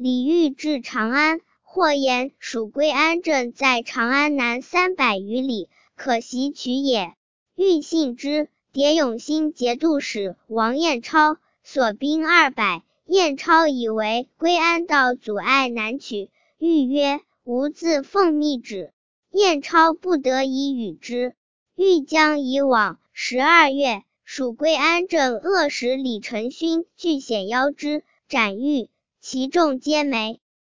李煜至长安，或言属归安镇在长安南300余里，可袭取也。煜信之。迭永兴节度使王彦超所兵200，彦超以为归安道阻碍难取，煜曰：吾自奉密旨。彦超不得已与之。煜将以往。12月，属归安镇恶使李承勋据险邀之，斩煜，其众皆没。